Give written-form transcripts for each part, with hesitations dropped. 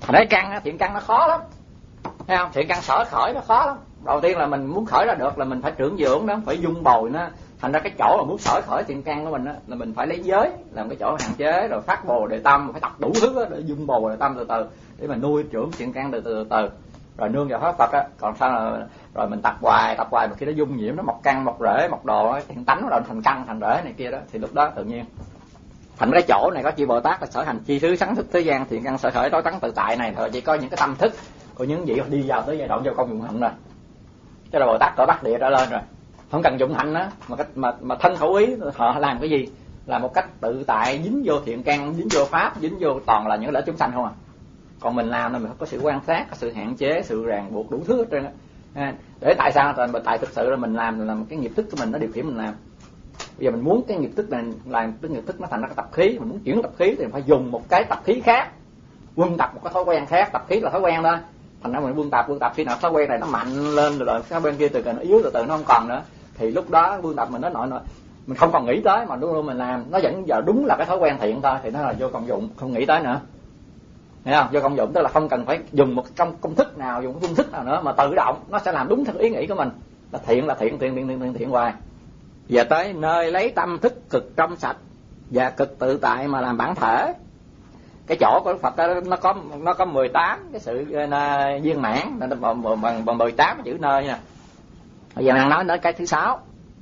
Nói căn á, thiện căn nó khó lắm, thấy không? Thiện căn sở khởi nó khó lắm. Đầu tiên là mình muốn khởi ra được là mình phải trưởng dưỡng nó, phải dung bồi nó. Thành ra cái chỗ mà muốn sở khởi thiện căn của mình á, là mình phải lấy giới làm cái chỗ hạn chế, rồi phát bồ đề tâm, phải tập đủ thứ á, để dung bồ đề tâm từ từ để mà nuôi trưởng thiện căn từ từ, rồi nương vào pháp Phật á. Còn sao là rồi mình tập hoài mà khi nó dung nhiễm, nó mọc căn mọc rễ mọc đồ, thiện tánh nó rồi thành căn thành rễ này kia đó, thì lúc đó tự nhiên thành cái chỗ này có chư Bồ Tát là sở hành chi thứ sáng thức thế gian thiện căn sở khởi tối tắng tự tại này, rồi chỉ có những cái tâm thức của những vị đi vào tới giai đoạn vô công dụng hạnh rồi, cho là Bồ Tát cỡ Bắc Địa trở lên rồi, không cần dụng hạnh đó mà thân khẩu ý họ làm cái gì là một cách tự tại, dính vô thiện căn, dính vô pháp, dính vô toàn là những lợi chúng sanh không à. Còn mình làm là mình có sự quan sát, có sự hạn chế, sự ràng buộc đủ thứ hết trơn á. Để tại sao? Tại thực sự là mình làm là một cái nghiệp thức của mình nó điều khiển mình làm. Bây giờ mình muốn cái nghiệp thức này làm cái nghiệp thức nó thành ra cái tập khí, mình muốn chuyển tập khí thì phải dùng một cái tập khí khác, quân tập một cái thói quen khác. Tập khí là thói quen đó, thành ra mình quân tập khi nào thói quen này nó mạnh lên rồi cái bên kia từ từ nó yếu, từ từ nó không còn nữa, thì lúc đó quân tập mình nó nội mình không còn nghĩ tới mà luôn mình làm, nó vẫn giờ đúng là cái thói quen thiện thôi, thì nó là vô công dụng, không nghĩ tới nữa. Hiểu không? Vô công dụng tức là không cần phải dùng một công thức nào, dùng cái phương thức nào nữa, mà tự động nó sẽ làm đúng theo ý nghĩ của mình, là thiện hoài. Giờ tới nơi lấy tâm thức cực trong sạch và cực tự tại mà làm bản thể. Cái chỗ của Phật đó, nó có 18 cái sự viên mãn, bằng 18 chữ nơi nha. Bây giờ đang nói đến cái thứ 6.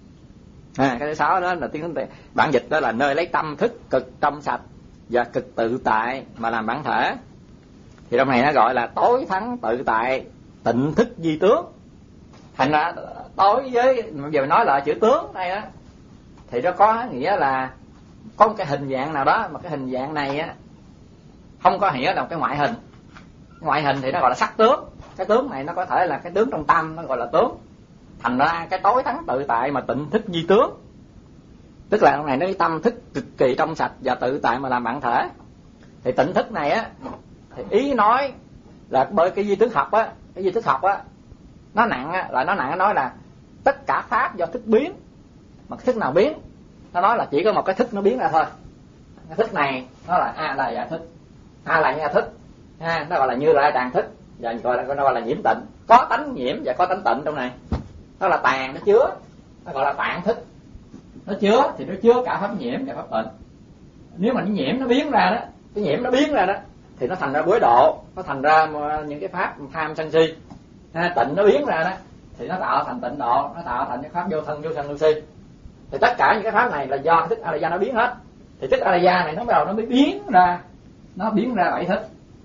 Cái thứ 6 đó là tiếng bản dịch đó là nơi lấy tâm thức cực trong sạch và cực tự tại mà làm bản thể. Thì trong này nó gọi là tối thắng tự tại tịnh thức di tướng. Thành ra tối với giờ mình nói là chữ tướng đây á, thì nó có nghĩa là có một cái hình dạng nào đó, mà cái hình dạng này á không có nghĩa là một cái ngoại hình. Ngoại hình thì nó gọi là sắc tướng. Cái tướng này nó có thể là cái tướng trong tâm, nó gọi là tướng. Thành ra cái tối thắng tự tại mà tịnh thức di tướng, tức là trong này nó cái tâm thức cực kỳ trong sạch và tự tại mà làm bản thể. Thì tịnh thức này á, thì ý nói là bởi cái di thức học á, cái di thức học á nó nặng á, là nó nặng nói là tất cả pháp do thức biến, mà cái thức nào biến, nó nói là chỉ có một cái thức nó biến ra thôi. Cái thức này nó là A là dạ thức, A là nha thức, nó gọi là Như Lai tàn thức, và nó gọi là nhiễm tịnh. Có tánh nhiễm và có tánh tịnh trong này. Nó là tàn, nó chứa, nó gọi là tạng thức. Nó chứa thì nó chứa cả pháp nhiễm và pháp tịnh. Nếu mà nó nhiễm nó biến ra đó, cái nhiễm nó biến ra đó, thì nó thành ra bối độ, nó thành ra những cái pháp tham sân si. Tịnh nó biến ra đó, thì nó tạo thành tịnh độ, nó tạo thành cái pháp vô thân vô sân vô si. Thì tất cả những cái pháp này là do thức A-la-gia nó biến hết. Thì thức A-la-gia này nó bắt đầu nó mới biến ra, nó biến ra 7 thức.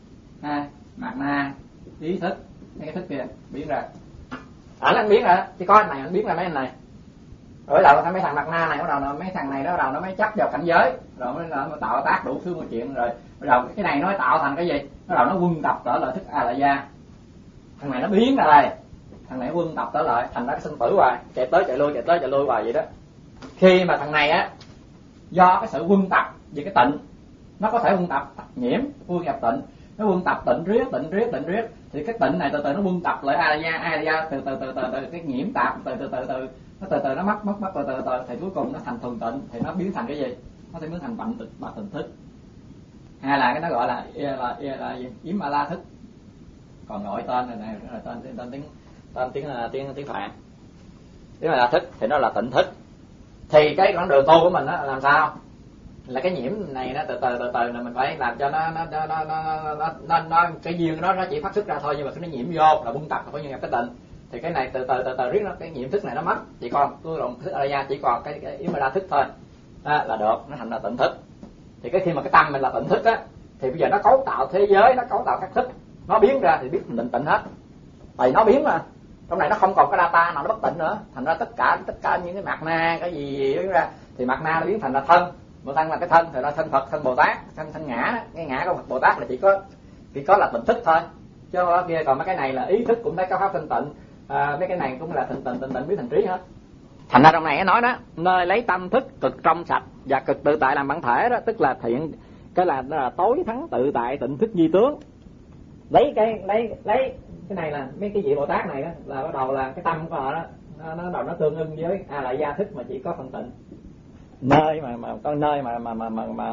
Mạt na, ý thức, mấy cái thức kia biến ra. Nó biến ra, chứ có anh này nó biến ra mấy anh này. Rồi đầu mấy thằng mạt na này, bắt đầu mấy thằng này nó bắt đầu nó mới chấp vào cảnh giới, rồi nó tạo tác đủ thứ mọi chuyện, rồi bắt đầu cái này nó tạo thành cái gì? Bắt đầu nó quân tập trở lại thức A-la-gia. Thằng này nó biến ra đây, thằng này quân tập trở lại, thành ra cái sinh tử hoài, chạy tới chạy lui hoài vậy đó. Khi mà thằng này á, do cái sự quân tập về cái tịnh, nó có thể quân tập nhiễm, quân nhập tịnh, nó quân tập tịnh riết, thì cái tịnh này từ từ nó quân tập lại A-la-gia, từ cái nhiễm tạp, từ nó mất từ từ, thì cuối cùng nó thành thuần tịnh, thì nó biến thành cái gì? Nó sẽ biến thành bạch tịnh thức, hay là cái nó gọi là yếm a la thức. Còn gọi tên này là tên tiếng Phạn. Tiếng là thức thì nó là tịnh thức. Thì cái con đường tu của mình đó làm sao? Là cái nhiễm này nó từ từ là mình phải làm cho nó cái duyên nó chỉ phát xuất ra thôi, nhưng mà khi nó nhiễm vô là buông tập là phải nhập cái tịnh. Thì cái này từ từ riết nó cái nhiễm thức này nó mất, chỉ còn tôi đồng thức A-la-gia chỉ còn cái yếm a la thức thôi. Là được, nó thành là tịnh thức. Thì cái khi mà cái tâm mình là tịnh thức á, thì bây giờ nó cấu tạo thế giới, nó cấu tạo các thức, nó biến ra thì biết mình tịnh hết. Tại nó biến mà trong này nó không còn cái data nào nó bất tịnh nữa, thành ra tất cả những cái mạt na cái gì biến ra thì mạt na nó biến thành là thân, một thân là cái thân, thì là thân Phật, thân Bồ Tát, thân ngã. Cái ngã của Phật Bồ Tát là chỉ có là tịnh thức thôi, chứ đó kia còn mấy cái này là ý thức cũng thấy có pháp thanh tịnh, mấy cái này cũng là tịnh biến thành trí hết. Thành ra trong này nói đó, nơi lấy tâm thức cực trong sạch và cực tự tại làm bản thể đó, tức là thiện, cái là tối thắng tự tại tịnh thức di tướng. Lấy cái này là mấy cái vị Bồ Tát này đó, là bắt đầu là cái tâm của họ đó, nó bắt đầu nó tương ưng với A-la-gia thức mà chỉ có phân tịnh. Nơi mà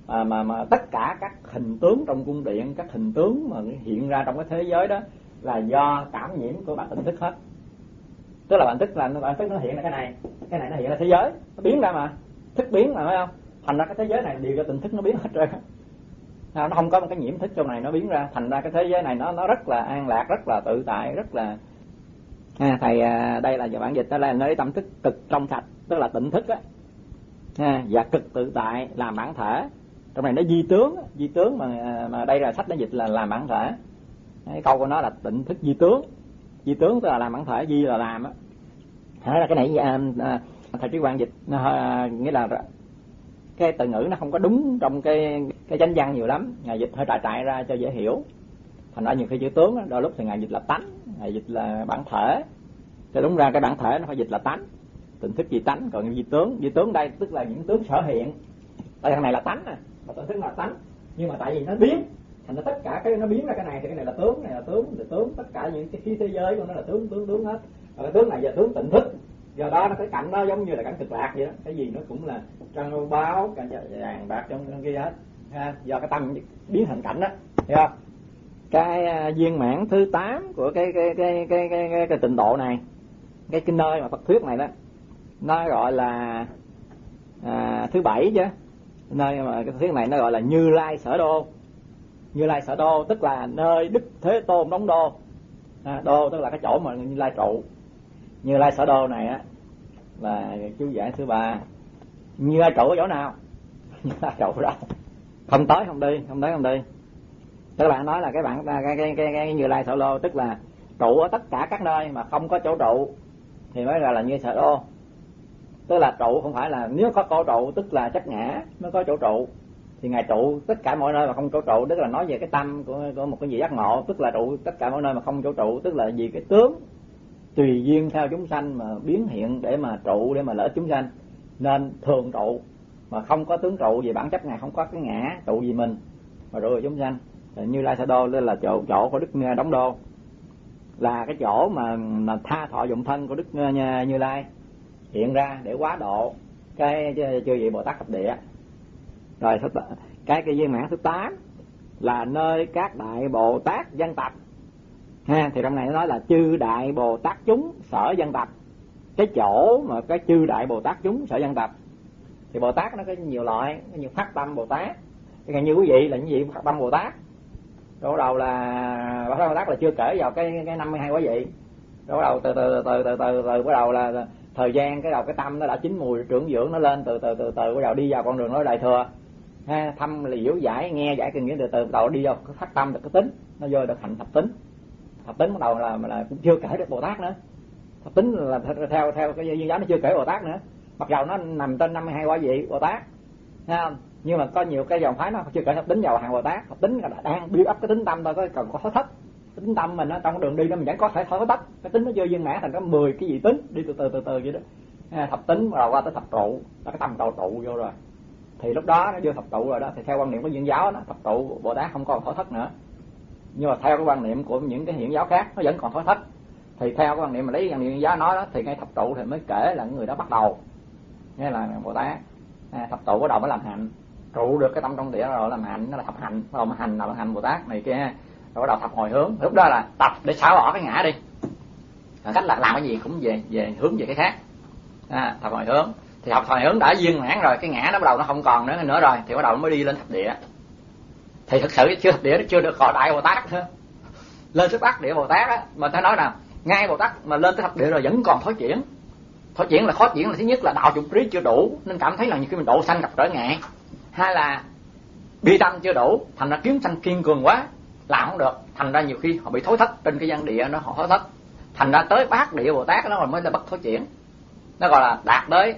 mà tất cả các hình tướng trong cung điện, các hình tướng mà hiện ra trong cái thế giới đó là do cảm nhiễm của bản tỉnh thức hết. Tức là bản thức nó hiện ra cái này nó hiện ra thế giới, nó biến ra mà, thức biến mà, phải không? Thành ra cái thế giới này đều do tỉnh thức nó biến hết rồi. Nó không có một cái nhiễm thức trong này nó biến ra, thành ra cái thế giới này nó rất là an lạc, rất là tự tại, rất là thầy đây là bản dịch đó là nơi tâm thức cực trong sạch, tức là tỉnh thức á, và cực tự tại làm bản thể. Trong này nó di tướng mà đây là sách nó dịch là làm bản thể. Cái câu của nó là tỉnh thức di tướng tức là làm bản thể, di là làm á. Thế là cái này thầy Trí Quang dịch nghĩa là cái từ ngữ nó không có đúng trong cái chánh văn nhiều lắm, ngài dịch hơi trại ra cho dễ hiểu. Thành ra nhiều khi chữ tướng đó, đôi lúc thì ngài dịch là tánh, ngài dịch là bản thể. Cho đúng ra cái bản thể nó phải dịch là tánh, tỉnh thức di tánh. Còn di tướng đây tức là những tướng sở hiện. Tại thằng này là tánh mà tỉnh thức là tánh, nhưng mà tại vì nó biến, thành ra tất cả cái nó biến ra cái này thì cái này là tướng, này là tướng, tất cả những cái khí thế giới của nó là tướng hết. Và cái tướng này là tướng tỉnh thức. Do đó nó cái cảnh đó giống như là cảnh cực lạc vậy đó, cái gì nó cũng là trăng báo, cảnh vàng bạc trong kia hết ha, do cái tâm biến thành cảnh đó, hiểu không? Cái viên mãn thứ 8 của cái tịnh độ này, cái nơi mà Phật thuyết này đó, nó gọi là thứ 7 chứ. Nơi mà cái thuyết này nó gọi là Như Lai Sở Đô. Như Lai Sở Đô tức là nơi Đức Thế Tôn đóng đô. Đô tức là cái chỗ mà Như Lai trụ. Như Lai Sở Đô này á là chú giải thứ 3. Như Lai trụ ở chỗ nào? Như Lai trụ đâu? Không tới không đi. Tức là nói là cái Như Lai Sở Đô tức là trụ ở tất cả các nơi mà không có chỗ trụ thì mới gọi là Như Sở Đô. Tức là trụ không phải là nếu có chỗ trụ tức là chấp ngã mới có chỗ trụ, thì ngài trụ tất cả mọi nơi mà không chỗ trụ, tức là nói về cái tâm của một cái gì giác ngộ, tức là trụ tất cả mọi nơi mà không chỗ trụ, tức là vì cái tướng tùy duyên theo chúng sanh mà biến hiện để mà trụ, để mà lợi ích chúng sanh, nên thường trụ, mà không có tướng trụ về bản chất ngài không có cái ngã trụ vì mình mà trụ về chúng sanh. Như Lai Sở Đô là chỗ của Đức Đóng Đô, là cái chỗ mà tha thọ dụng thân của Đức Như Lai hiện ra để quá độ cái chư vị Bồ Tát thập địa. Rồi cái viên mãn thứ 8 là nơi các đại Bồ Tát dân tập ha, thì trong này nó nói là chư đại Bồ Tát chúng sở dân tập. Cái chỗ mà cái chư đại Bồ Tát chúng sở dân tập thì Bồ Tát nó có nhiều loại, có nhiều phát tâm Bồ Tát. Cái như quý vị là những vị phát tâm Bồ Tát. Rồi đầu là Bồ Tát là chưa kể vào cái 52 quả vị. Rồi đầu từ bắt đầu là thời gian cái tâm nó đã chín mùi trưởng dưỡng, nó lên từ bắt đầu đi vào con đường nói đại thừa ha, thăm liễu giải nghe giải kinh nghĩa, từ đầu đi vào cái phát tâm được cái tính, nó vô được hành thập tính bắt đầu là cũng chưa kể được Bồ Tát nữa. Thập tính là theo cái duyên giáo nó chưa kể Bồ Tát nữa, mặc dầu nó nằm trên 52 quả vị Bồ Tát ha, nhưng mà có nhiều cái dòng phái nó chưa kể thập tính vào hàng Bồ Tát. Thập tính là đang build up cái tính tâm thôi, có cần có thói thất tính tâm mình nó trong cái đường đi đó mình vẫn có thể thói tắt cái tính nó chưa viên mãn thành có 10 cái gì tính đi từ từ vậy đó. Thập tính rồi qua tới thập trụ, là cái tâm đầu trụ vô rồi thì lúc đó nó vô thập trụ rồi đó, thì theo quan niệm của Duyên giáo đó, thập trụ Bồ Tát không còn thói thất nữa. Nhưng mà theo cái quan niệm của những cái hiện giáo khác nó vẫn còn thói thất, thì theo cái quan niệm mà lấy quan niệm Duyên giáo nói đó, thì ngay thập trụ thì mới kể là người đó bắt đầu, nghe là Bồ Tát. Thập trụ bắt đầu mới làm hạnh, trụ được cái tâm trong địa rồi làm hạnh, nó là thập hạnh, rồi hành là hành Bồ Tát này kia, rồi bắt đầu thập hồi hướng. Lúc đó là tập để xóa bỏ cái ngã đi, cách là làm cái gì cũng về hướng về cái khác. Thập hồi hướng thì học hồi hướng đã viên mãn rồi, cái ngã nó bắt đầu nó không còn nữa rồi, thì bắt đầu nó mới đi lên thập địa. Thì thực sự chưa thập địa nó chưa được gọi đại Bồ Tát nữa. Lên tới Bắc địa Bồ Tát á, mà ta nói là ngay Bồ Tát mà lên tới thập địa rồi vẫn còn thối chuyển. Thối chuyển là khó chuyển là thứ nhất là đạo dụng trí chưa đủ, nên cảm thấy là nhiều khi mình độ sanh gặp trở ngại, hai là bi tâm chưa đủ, thành ra kiếm sanh kiên cường quá làm không được, thành ra nhiều khi họ bị thối thất trên cái văn địa nó, họ thối thất, thành ra tới Bát địa Bồ Tát nó mới là bất thối chuyển, nó gọi là đạt tới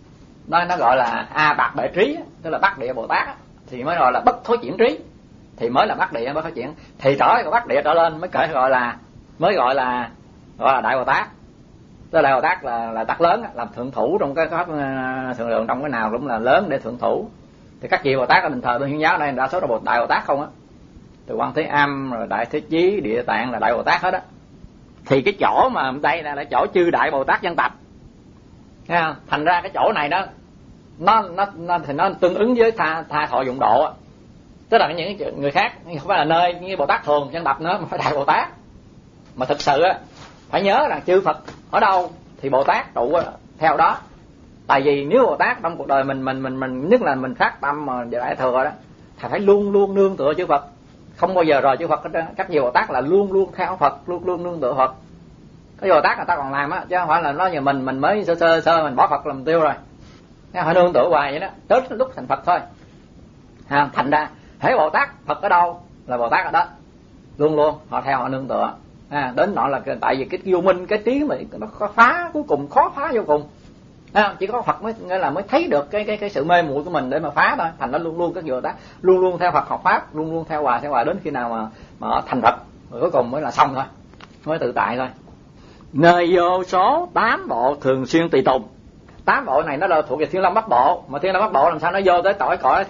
nó gọi là a bạc bệ trí, tức là Bát địa Bồ Tát thì mới gọi là bất thối chuyển trí, thì mới là Bát địa bất thối chuyển. Thì trở lại Bát địa trở lên mới kể gọi là đại Bồ Tát. Tức là đại Bồ Tát là tát lớn, làm thượng thủ trong cái pháp thường lượng, trong cái nào cũng là lớn để thượng thủ. Thì các vị Bồ Tát ở đền thờ bên Hiến giáo này đa số là đại Bồ Tát không á, từ Quan Thế Âm rồi Đại Thế Chí, Địa Tạng là đại Bồ Tát hết á. Thì cái chỗ mà đây là chỗ chư đại Bồ Tát dân tập, thành ra cái chỗ này đó nó thì nó tương ứng với tha thọ dụng độ. Tức là những người khác không phải là nơi như Bồ Tát thường chân đập nữa, mà phải Đại Bồ Tát. Mà thực sự á phải nhớ rằng chư Phật ở đâu thì Bồ Tát trụ theo đó. Tại vì nếu Bồ Tát trong cuộc đời mình nhất là mình phát tâm mà Đại Thừa đó, thì phải luôn luôn nương tựa chư Phật, không bao giờ rời chư Phật hết trơn. Các vị Bồ Tát là luôn luôn theo Phật, luôn luôn nương tựa Phật. Cái Bồ Tát người ta còn làm á, chứ không phải là nói như mình mới sơ mình bỏ Phật làm tiêu rồi. Phải nương tựa hoài vậy đó, tới lúc thành Phật thôi. Thành ra hễ Bồ Tát Phật ở đâu là Bồ Tát ở đó, luôn luôn họ theo, họ nương tựa. Đến nọ là tại vì cái vô minh, cái trí mà nó phá cuối cùng khó phá vô cùng. Chỉ có Phật mới nghĩa là mới thấy được cái sự mê muội của mình để mà phá thôi. Thành nó luôn luôn các Bồ Tát luôn luôn theo Phật học pháp, luôn luôn theo hoài đến khi nào mà thành Phật, rồi cuối cùng mới là xong thôi, mới tự tại thôi. Nơi vô số 8 bộ thường xuyên tùy tùng. 8 bộ này nó là thuộc về Thiên Long Bát Bộ, mà Thiên Long Bát Bộ làm sao nó vô tới cõi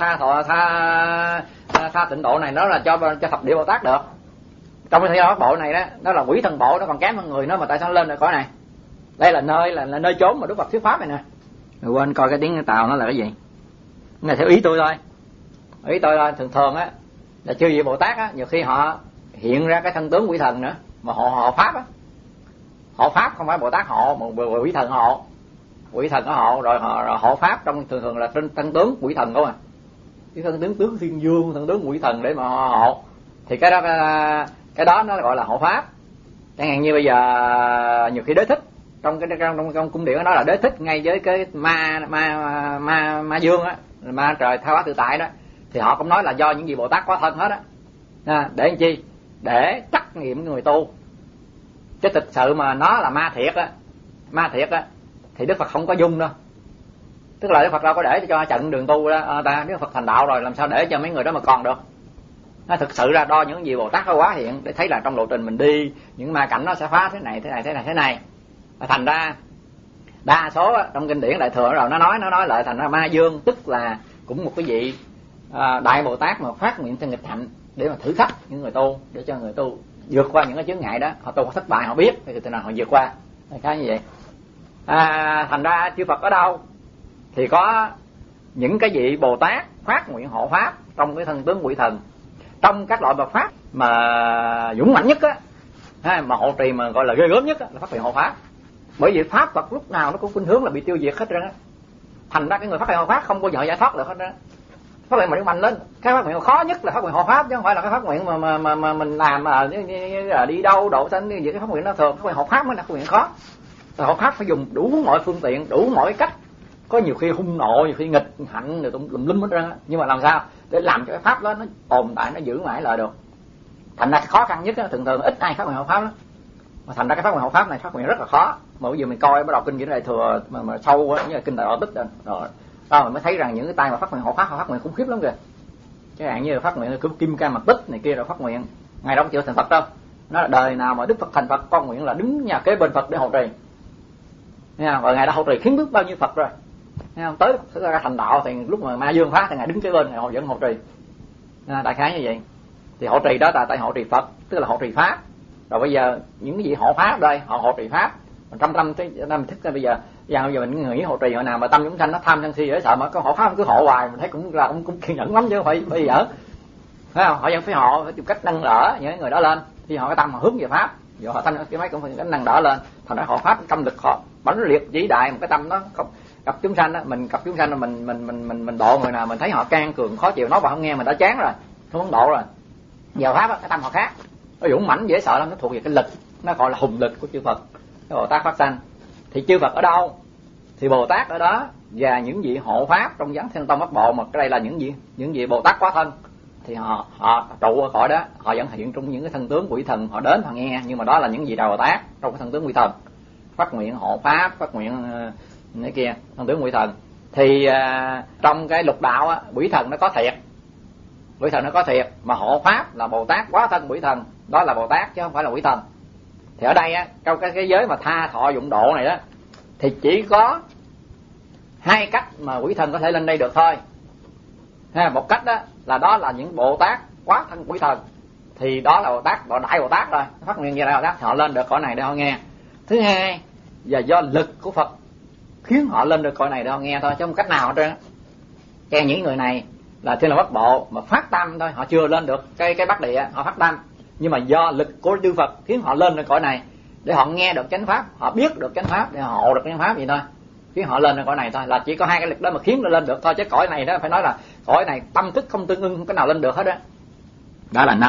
tha tịnh độ này, nó là cho Thập Địa Bồ Tát được. Trong cái Thiên Long Bát Bộ này đó, nó là quỷ thần bộ, nó còn kém hơn người nó, mà tại sao nó lên được cõi này? Đây là nơi chốn mà Đức Phật thuyết pháp này nè. Rồi quên coi cái tiếng Tàu nó là cái gì. Cái này theo ý tôi thôi. Ý tôi là thường á là chư vị Bồ Tát á, nhiều khi họ hiện ra cái thân tướng quỷ thần nữa, mà họ pháp á. Họ pháp không phải Bồ Tát hộ, mà quỷ thần hộ. Quỷ thần có hộ rồi họ pháp trong thường là trên thân tướng quỷ thần không à. Cái thân tướng Thiên Dương, thân tướng quỷ thần để mà họ hộ. Thì cái đó nó gọi là hộ pháp. Chẳng hạn như bây giờ nhiều khi Đế Thích trong cung điện đó là Đế Thích ngay với cái ma dương á, ma trời tha hóa tự tại đó, thì họ cũng nói là do những vị Bồ Tát có thân hết á. Để làm chi? Để trắc nghiệm người tu. Chứ thực sự mà nó là ma thiệt á thì Đức Phật không có dung đâu. Tức là Đức Phật đâu có để cho trận đường tu đó Đức Phật thành đạo rồi làm sao để cho mấy người đó mà còn được. Nó thực sự ra đo những gì Bồ Tát có quá hiện để thấy là trong lộ trình mình đi những ma cảnh nó sẽ phá thế này. Thành ra đa số trong kinh điển Đại Thừa rồi nó nói lại thành ra ma dương tức là cũng một cái vị Đại Bồ Tát mà phát nguyện cho nghịch hạnh để mà thử thách những người tu, để cho người tu vượt qua những cái chướng ngại đó. Họ tu thất bại họ biết thì từ nào họ vượt qua. Cái như vậy. Thành ra chư Phật ở đâu thì có những cái vị Bồ Tát phát nguyện hộ pháp trong cái thân tướng quỷ thần. Trong các loại Phật pháp mà dũng mạnh nhất á, mà hộ trì mà gọi là ghê gớm nhất á, là phát nguyện hộ pháp. Bởi vì pháp Phật lúc nào nó cũng khuynh hướng là bị tiêu diệt hết trơn á. Thành ra cái người phát nguyện hộ pháp không bao giờ giải thoát được hết trơn. Phát nguyện mà mạnh lên, cái phát nguyện khó nhất là phát nguyện hộ pháp, chứ không phải là cái phát nguyện mà mình làm là đi đâu độ sanh như vậy. Cái phát nguyện nó thường, phát nguyện hộ pháp mới là phát nguyện khó. Hộ pháp phải dùng đủ mọi phương tiện, đủ mọi cách, có nhiều khi hung nộ, nhiều khi nghịch hạnh rồi tùm lum hết trơn á. Nhưng mà làm sao để làm cho cái pháp đó nó tồn tại, nó giữ mãi lại được. Thành ra cái khó khăn nhất á, thường ít ai phát nguyện hộ pháp lắm. Mà thành ra cái phát nguyện hộ pháp này phát nguyện rất là khó. Mà bây giờ mình coi bắt đầu kinh điển Đại Thừa mà sâu quá, như là kinh Đại Đạo Tích rồi đó mình mới thấy rằng những cái tay mà phát nguyện hộ pháp họ phát nguyện khủng khiếp lắm kìa. Chẳng hạn như là phát nguyện Kim Cang Mật Tích này kia rồi phát nguyện ngày đó không chịu thành Phật đâu. Nó là đời nào mà Đức Phật thành Phật con nguyện là đứng nhà kế bên Phật để hộ trì. Nha, và ngày đó hộ trì khiến biết bao nhiêu Phật rồi. Nghe không? Tới ra thành đạo thì lúc mà ma dương phá thì ngài đứng kế bên họ vẫn hộ trì. Đại khái như vậy. Thì hộ trì đó là tại hộ trì Phật, tức là hộ trì pháp. Rồi bây giờ những cái gì hộ pháp đây, họ hộ trì pháp. Trong tâm thức bây giờ mình nghĩ hộ trì hồi nào mà tâm chúng sanh nó tham sân si dễ sợ mà có hộ pháp cứ hộ hoài mình thấy cũng kiên nhẫn lắm chứ không phải dở. Thấy không? Họ vẫn phải họ phải tìm cách nâng đỡ những người đó lên. Thì họ cái tâm họ hướng về pháp, giờ họ thanh cái máy cũng phải cách nâng đỡ lên. Thành ra hộ pháp tâm lực họ bắn liệt vĩ đại một cái tâm nó không gặp chúng sanh đó, mình gặp chúng sanh là mình độ người nào mình thấy họ can cường khó chịu nói vào không nghe mình đã chán rồi, không muốn độ rồi. Giờ pháp đó, cái tâm họ khác, nó dũng mãnh dễ sợ lắm, nó thuộc về cái lực, nó gọi là hùng lực của chư Phật. Cái Bồ Tát phát sanh thì chư Phật ở đâu thì Bồ Tát ở đó, và những vị hộ pháp trong Giáng Thiên Tông Bát Bộ, mà cái đây là những vị Bồ Tát quá thân thì họ trụ ở cõi đó, họ vẫn hiện trong những cái thân tướng quỷ thần, họ đến họ nghe, nhưng mà đó là những vị Đại Bồ Tát trong cái thân tướng quỷ thần phát nguyện hộ pháp, phát nguyện cái kia thân tướng quỷ thần. Thì trong cái lục đạo á, quỷ thần nó có thiệt, mà hộ pháp là Bồ Tát quá thân quỷ thần, đó là Bồ Tát chứ không phải là quỷ thần. Thì ở đây á, trong cái giới mà tha thọ dụng độ này đó thì chỉ có hai cách mà quỷ thần có thể lên đây được thôi. Một cách đó là những Bồ Tát quá thân quỷ thần, thì đó là Bồ Tát, gọi Đại Bồ Tát rồi, phát nguyện về Đại Bồ Tát họ lên được cõi này để họ nghe. Thứ hai, và do lực của Phật khiến họ lên được cõi này để họ nghe thôi, chứ không cách nào hết trơn. Cái những người này là Thiên Long Bát Bộ mà phát tâm thôi, họ chưa lên được cái Bắc Địa, họ phát tâm, nhưng mà do lực của Chư Phật khiến họ lên được cõi này để họ nghe được chánh pháp, họ biết được chánh pháp để họ hộ được chánh pháp vậy thôi, khiến họ lên được cõi này thôi. Là chỉ có hai cái lực đó mà khiến nó lên được thôi, chứ cõi này đó phải nói là cõi này tâm thức không tương ưng, không cái nào lên được hết á. Đó là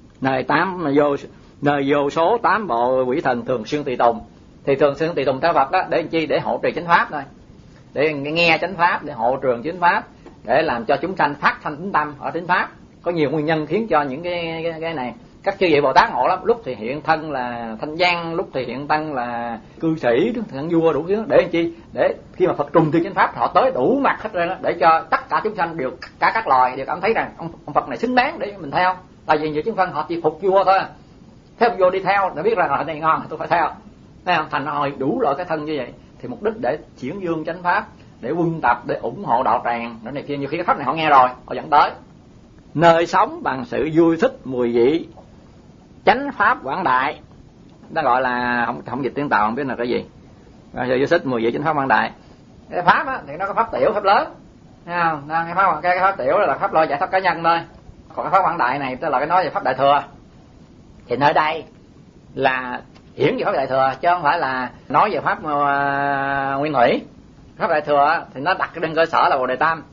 nơi vô số 8 bộ quỷ thần thường xuyên tùy tùng. Thì thường xuyên tùy tùng theo Phật đó để làm chi? Để hộ trì chánh pháp thôi, để nghe chánh pháp, để hộ trường chánh pháp, để làm cho chúng sanh phát thanh tín tâm ở chánh pháp. Có nhiều nguyên nhân khiến cho những cái này. Các chư vị Bồ Tát ngộ lắm, lúc thì hiện thân là thanh văn, lúc thì hiện thân là cư sĩ, thằng vua đủ thứ. Để làm chi? Để khi mà Phật trùng thi chánh pháp họ tới đủ mặt hết rồi đó, để cho tất cả chúng sanh đều, cả các loài đều cảm thấy rằng ông Phật này xứng đáng để mình theo. Tại vì nhiều chúng sanh họ chỉ phục vua thôi, theo vua đi theo để biết rằng họ này ngon tôi phải theo. Thấy không? Thành hồi đủ loại cái thân như vậy thì mục đích để chuyển dương chánh pháp, để quân tập, để ủng hộ đạo tràng nữa này kia. Nhiều khi cái pháp này họ nghe rồi họ dẫn tới. Nơi sống bằng sự vui thích mùi vị chánh pháp quảng đại, nó gọi là không dịch tiếng Tàu không biết là cái gì. Sự vui thích mùi vị chánh pháp quảng đại. Cái pháp á thì nó có pháp tiểu, pháp lớn, thấy không? Cái pháp tiểu là pháp lo giải thoát cá nhân thôi. Còn cái pháp quảng đại này tức là cái nói về pháp đại thừa. Thì nơi đây là hiển về pháp đại thừa, chứ không phải là nói về pháp nguyên thủy. Pháp đại thừa thì nó đặt trên cơ sở là Bồ Đề Tam,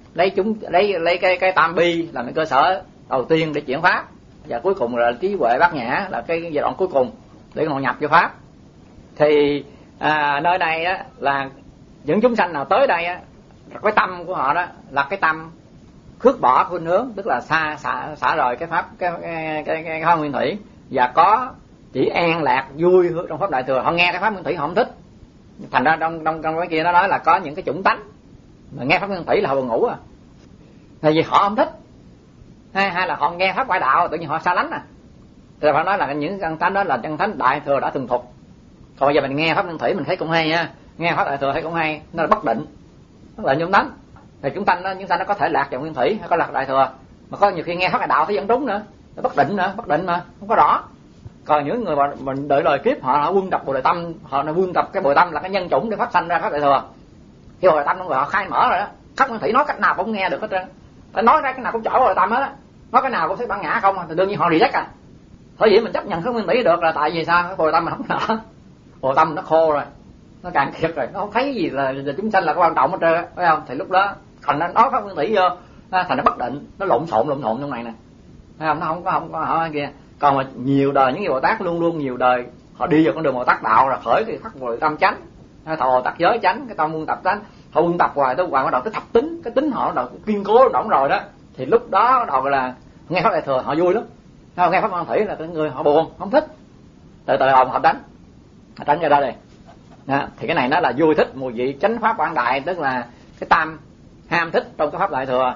lấy cái tam bi làm cái cơ sở đầu tiên để chuyển pháp, và cuối cùng là trí huệ bát nhã là cái giai đoạn cuối cùng để họ nhập vô pháp. Thì nơi đây á, là những chúng sanh nào tới đây á, cái tâm của họ đó là cái tâm khước bỏ khuynh hướng, tức là xả rời cái pháp cái pháp nguyên thủy, và có chỉ an lạc vui trong pháp đại thừa. Họ nghe cái pháp nguyên thủy họ không thích, thành ra trong cái kia nó nói là có những cái chủng tánh mà nghe pháp nguyên thủy là họ buồn ngủ à, tại vì họ không thích. Hay là họ nghe pháp ngoại đạo tự nhiên họ xa lánh à. Thì phải nói là những căn tánh đó là căn tánh đại thừa đã thuần thục. Còn bây giờ mình nghe pháp nguyên thủy mình thấy cũng hay nha, nghe pháp đại thừa thấy cũng hay, nó là bất định, nó là nhung tánh. Thì chúng sanh nó có thể lạc vào nguyên thủy hay có lạc đại thừa, mà có nhiều khi nghe pháp đại đạo thấy vẫn đúng nữa, nó bất định mà không có rõ. Còn những người mà mình đợi lời kiếp họ quân tập Bồ Đề Tâm, họ quân tập cái Bồ Đề Tâm là cái nhân chủng để phát sanh ra pháp đại thừa. Khi Bồ Đề Tâm họ khai mở rồi đó, pháp nguyên thủy nói cách nào cũng nghe được hết trơn, phải nói ra cái nào cũng chở Bồ Đề Tâm hết á, nói cái nào cũng thấy bản ngã không, thì đương nhiên họ reject à. Thôi vậy mình chấp nhận pháp nguyên thủy được là tại vì sao? Cái Bồ Đề Tâm mình không nở, Bồ Đề Tâm nó khô rồi, nó cạn kiệt rồi, nó không thấy gì là chúng sanh là có quan trọng hết trơn, phải không? Thì lúc đó thành nó nói pháp nguyên thủy vô, thành nó bất định, nó lộn xộn trong này nè, phải không? Nó không có hỏi kia. Còn mà nhiều đời những người Bồ Tát luôn nhiều đời họ đi vào con đường Bồ Tát đạo là khởi cái phát Bồ Đề Tâm chánh, thọ Bồ Tát giới chánh, cái tâm quân tập chánh, họ quân tập hoài tới bắt đầu cái thập tính, cái tính họ đầu kiên cố động rồi đó, thì lúc đó bắt đầu là nghe pháp đại thừa họ vui lắm. Nghe pháp nguyên thủy là cái người họ buồn không thích, từ từ họ tránh ra đây. Đó, thì cái này nó là vui thích mùi vị chánh pháp quảng đại, tức là cái tâm ham thích trong cái pháp đại thừa.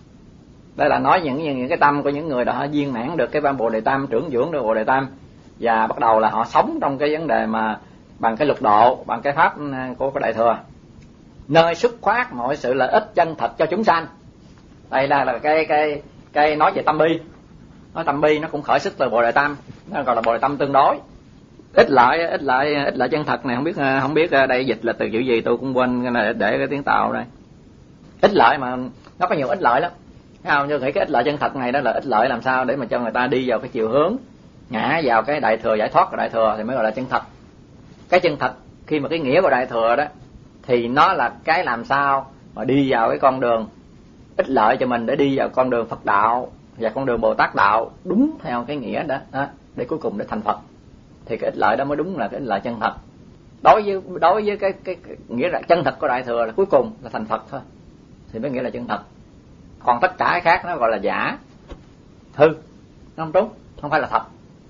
Đây là nói những cái tâm của những người đã viên mãn được cái Bồ Đề Tam, trưởng dưỡng được Bồ Đề Tam, và bắt đầu là họ sống trong cái vấn đề mà bằng cái lục độ, bằng cái pháp của cái đại thừa. Nơi xuất phát mọi sự lợi ích chân thật cho chúng sanh. Đây là cái nói về tâm bi. Nói tâm bi nó cũng khởi xuất từ Bồ Đề Tam, nó gọi là Bồ Đề Tâm tương đối. Ích lợi chân thật này không biết đây dịch là từ chữ gì tôi cũng quên, cái này để cái tiếng Tàu đây. Ích lợi mà nó có nhiều ích lợi lắm. Thấy không? Như cái ích lợi chân thật này đó là ích lợi làm sao để mà cho người ta đi vào cái chiều hướng ngã vào cái đại thừa, giải thoát của đại thừa thì mới gọi là chân thật. Cái chân thật khi mà cái nghĩa của đại thừa đó thì nó là cái làm sao mà đi vào cái con đường ích lợi cho mình để đi vào con đường Phật đạo và con đường Bồ Tát đạo đúng theo cái nghĩa đó, để cuối cùng để thành Phật. Thì cái ích lợi đó mới đúng là cái ích lợi chân thật. Đối với cái nghĩa là chân thật của đại thừa là cuối cùng là thành Phật thôi, thì mới nghĩa là chân thật. Còn tất cả cái khác nó gọi là giả, hư, nó không đúng, không phải là thật.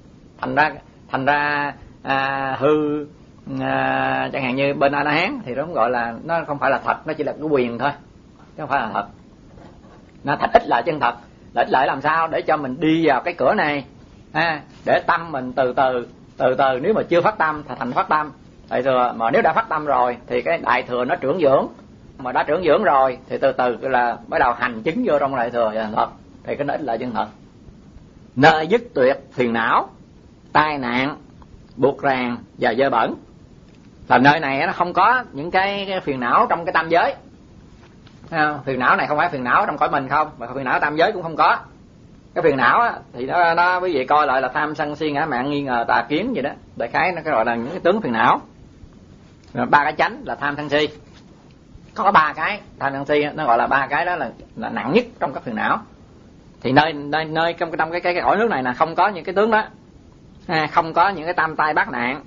Thành ra hư, chẳng hạn như bên A-la-hán thì nó cũng gọi là nó không phải là thật, nó chỉ là cái quyền thôi, chứ không phải là thật. Nó thành ích lợi chân thật. Là ích lợi làm sao để cho mình đi vào cái cửa này, để tâm mình từ từ nếu mà chưa phát tâm thì thành phát tâm đại thừa, mà nếu đã phát tâm rồi thì cái đại thừa nó trưởng dưỡng, mà đã trưởng dưỡng rồi thì từ từ là bắt đầu hành chứng vô trong đại thừa và thật, thì cái nó ích lợi chân thật. Nơi dứt tuyệt phiền não, tai nạn, buộc ràng và dơ bẩn. Là nơi này nó không có những cái phiền não trong cái tam giới. Phiền não này không phải phiền não trong cõi mình không, mà phiền não tam giới cũng không có. Cái phiền não á, thì nó quý vị coi lại là tham sân si ngã mạn nghi ngờ tà kiến gì đó, đại khái nó gọi là những cái tướng phiền não. Ba cái chánh là tham sân si, có ba cái tham sân si nó gọi là ba cái đó là nặng nhất trong các phiền não. Thì nơi trong cái cõi nước này là không có những cái tướng đó, không có những cái tam tai bát nạn.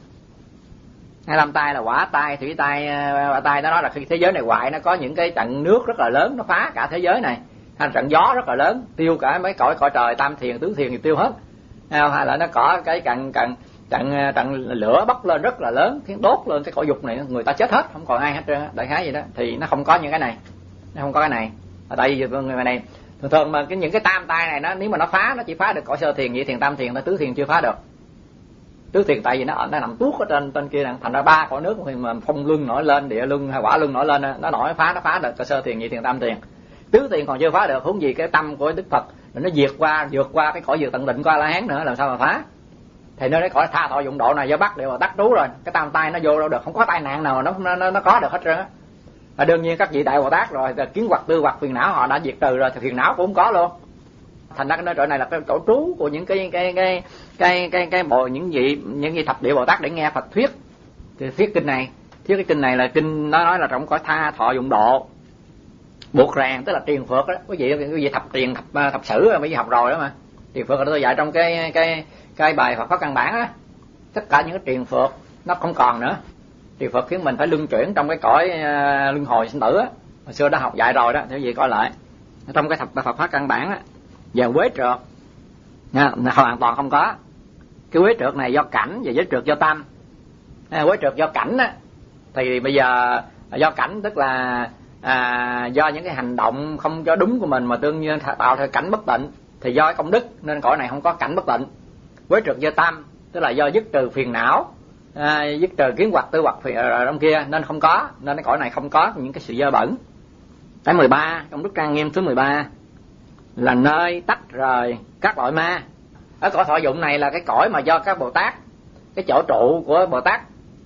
Tam tai là hỏa tai, thủy tai, hỏa tai đó là khi thế giới này hoại nó có những cái trận nước rất là lớn, nó phá cả thế giới này, hay trận gió rất là lớn tiêu cả mấy cõi trời, tam thiền tứ thiền thì tiêu hết, hay là nó có cái trận lửa bốc lên rất là lớn khiến đốt lên cái cõi dục này, người ta chết hết, không còn ai hết trơn, đại khái gì đó. Thì nó không có những cái này, nó không có cái này. Tại vì người này thường mà những cái tam tai này nếu mà nó phá, nó chỉ phá được cõi sơ thiền, nhị thiền, tam thiền, tứ thiền chưa phá được. Tứ thiền tại vì nó nằm tuốt ở trên kia, thành ra ba cõi nước thì mà phong luân nổi lên, địa luân hay hỏa luân nổi lên, nó phá được cõi sơ thiền, nhị thiền, tam thiền. Tứ thiền còn chưa phá được, huống gì cái tâm của Đức Phật nó vượt qua cái cõi vượt tận định qua La Hán nữa, làm sao mà phá. Thì nơi cái cõi tha thọ dụng độ này do bắt đều là đắc trú rồi, cái tam tai nó vô đâu được, không có tai nạn nào nó có được hết trơn á. Và đương nhiên các vị đại Bồ Tát rồi, kiến hoặc tư hoặc phiền não họ đã diệt trừ rồi thì phiền não cũng không có luôn. Thành ra cái nơi chỗ này là cái chỗ trú của những cái bộ những vị thập địa Bồ Tát để nghe Phật thuyết. Thì thuyết cái kinh này là kinh nó nói là trong cõi tha thọ dụng độ. Buộc ràng tức là truyền phượt đó, quý vị thập sử mấy vị học rồi đó mà. Truyền phượt là tôi dạy trong cái bài Phật pháp căn bản á. Tất cả những cái truyền phượt nó không còn nữa. Truyền phượt khiến mình phải luân chuyển trong cái cõi luân hồi sinh tử á. Hồi xưa đã học dạy rồi đó, thì quý vị coi lại. Trong cái Phật pháp căn bản á, về quế trượt hoàn toàn không có. Cái quế trượt này do cảnh và quế trượt do tâm. Quế trượt do cảnh á, thì bây giờ do cảnh tức là do những cái hành động không cho đúng của mình mà tương nhiên tạo ra cảnh bất tịnh, thì do cái công đức nên cõi này không có cảnh bất tịnh. Quế trượt do tâm tức là do dứt trừ phiền não, dứt trừ kiến hoặc tư hoặc ở trong kia nên không có, nên cái cõi này không có những cái sự dơ bẩn. Cái 13 công đức trang nghiêm thứ 13 là nơi tách rời các loại ma. Ở cõi thọ dụng này là cái cõi mà do các Bồ Tát, cái chỗ trụ của Bồ Tát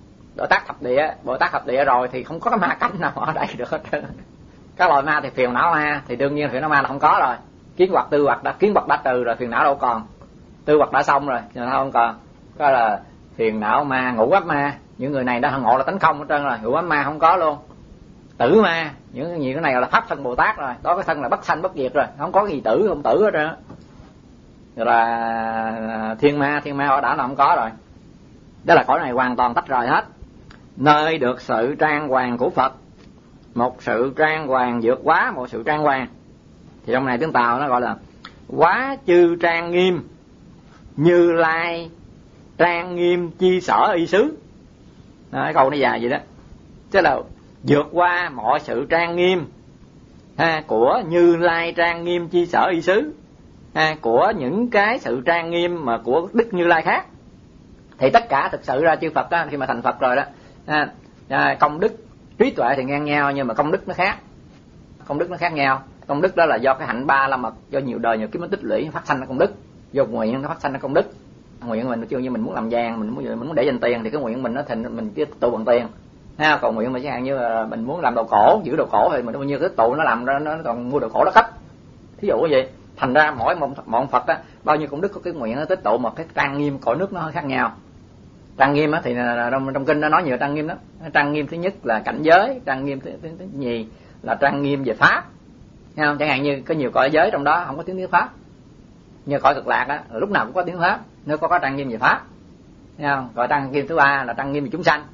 thập địa rồi thì không có cái ma cánh nào ở đây được hết. Các loại ma thì phiền não ma, thì đương nhiên phiền não ma là không có rồi. Kiến hoặc tư hoặc kiến hoặc đã trừ rồi, phiền não đâu còn. Tư hoặc đã xong rồi, giờ không còn. Có là phiền não ma, ngũ ấm ma, những người này đã ngộ là tánh không hết trơn rồi, ngũ ấm ma không có luôn. Tử ma, những gì cái này là pháp thân Bồ Tát rồi, đó cái thân là bất sanh bất diệt rồi, không có cái gì tử không tử hết trơn. Rồi là thiên ma ở đã là không có rồi. Đó là cõi này hoàn toàn tách rời hết. Nơi được sự trang hoàng của Phật, một sự trang hoàng vượt quá một sự trang hoàng. Thì trong này tiếng Tàu nó gọi là quá chư trang nghiêm, Như Lai trang nghiêm chi sở y xứ. Cái câu nó dài vậy đó. Tức là vượt qua mọi sự trang nghiêm của Như Lai trang nghiêm chi sở y xứ, của những cái sự trang nghiêm mà của Đức Như Lai khác. Thì tất cả thực sự ra chư Phật đó, khi mà thành Phật rồi đó, công đức trí tuệ thì ngang nhau, nhưng mà công đức nó khác. Công đức nó khác nhau. Công đức đó là do cái hạnh ba la mật, do nhiều đời nhiều kiếp nó tích lũy phát sanh ra công đức. Do nguyện nó phát sanh ra công đức. Nguyện mình ví dụ như mình muốn làm vàng, mình muốn để dành tiền thì cái nguyện mình nó thành mình cứ tụ bằng tiền. Còn nguyện mình chẳng hạn như là mình muốn làm đồ cổ, giữ đồ cổ thì mình bao nhiêu cái tụ nó làm ra nó còn mua đồ cổ đó cấp. Thí dụ như vậy. Thành ra mỗi một Phật á, bao nhiêu công đức có cái nguyện nó tích tụ, một cái trang nghiêm cõi nước nó hơi khác nhau. Trang nghiêm á thì trong kinh nó nói nhiều trang nghiêm đó. Trang nghiêm thứ nhất là cảnh giới, trang nghiêm thứ nhì là trang nghiêm về pháp. Nghe không? Chẳng hạn như có nhiều cõi giới trong đó không có tiếng pháp. Như cõi Cực Lạc á, lúc nào cũng có tiếng pháp, nếu có trang nghiêm về pháp. Nghe không? Cõi trang nghiêm thứ ba là trang nghiêm về chúng sanh.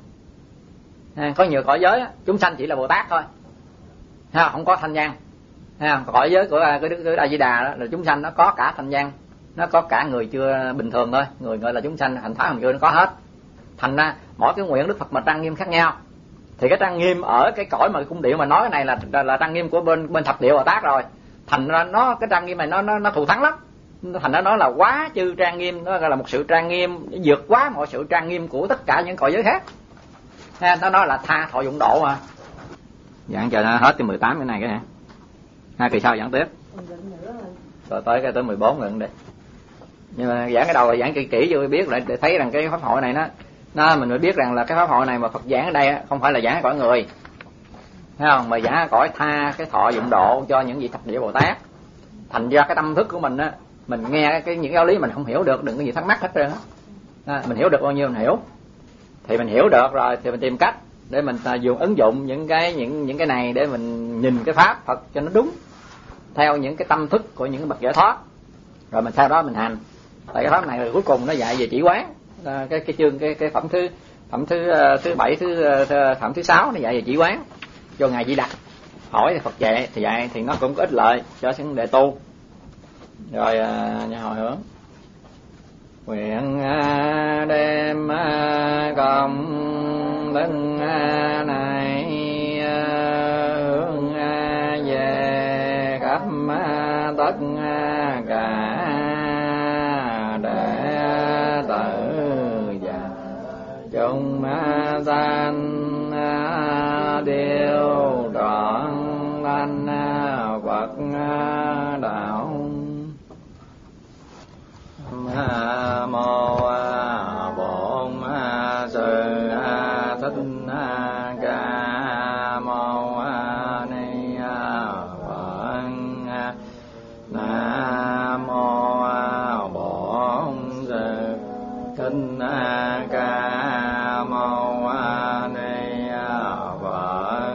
Có nhiều cõi giới á, chúng sanh chỉ là Bồ Tát thôi. Không có thanh văn. Cõi giới của Đức A Di Đà đó là chúng sanh nó có cả thanh văn, nó có cả người chưa bình thường thôi, người gọi là chúng sanh hành thái hồng chưa nó có hết. Thành ra mỗi cái nguyện Đức Phật mà trang nghiêm khác nhau. Thì cái trang nghiêm ở cái cõi mà cung điện mà nói cái này là trang nghiêm của bên thập địa Bồ Tát rồi. Thành ra nó cái trang nghiêm này nó thù thắng lắm. Thành ra nó là quá chư trang nghiêm, nó là một sự trang nghiêm vượt quá mọi sự trang nghiêm của tất cả những cõi giới khác. Nó nói là tha thọ dụng độ mà. Giảng cho nó hết cái 18 cái này cái hả? 2 kỳ sau giảng tiếp. Rồi tới 14 gần đây. Nhưng mà giảng cái đầu là giảng kỹ cho biết lại để thấy rằng cái pháp hội này Đó, mình mới biết rằng là cái pháp hội này mà Phật giảng ở đây không phải là giảng cõi người, thấy không, mà giảng cõi tha cái thọ dụng độ cho những vị thập địa Bồ Tát. Thành ra cái tâm thức của mình á, mình nghe những giáo lý mình không hiểu được, đừng có gì thắc mắc hết trơn á. Mình hiểu được bao nhiêu mình hiểu, thì mình hiểu được rồi thì mình tìm cách để mình dùng ứng dụng những cái này để mình nhìn cái pháp Phật cho nó đúng theo những cái tâm thức của những cái bậc giải thoát, rồi mình theo đó mình hành. Tại cái pháp này rồi cuối cùng nó dạy về chỉ quán, cái chương cái phẩm thứ 7 phẩm thứ 6 nó dạy về chỉ quán cho ngài Di Lặc. Hỏi thì Phật dạy thì nó cũng có ích lợi cho những đề tu. Rồi nhà hồi hướng nguyện đem công đức này hướng về khắp tất cả đệ tử và chúng sanh đều trọn thành Phật đạo. Nam mô Bổn Sư Thích Ca Mâu Ni Phật. Nam mô Bổn Sư Thích Ca Mâu Ni Phật.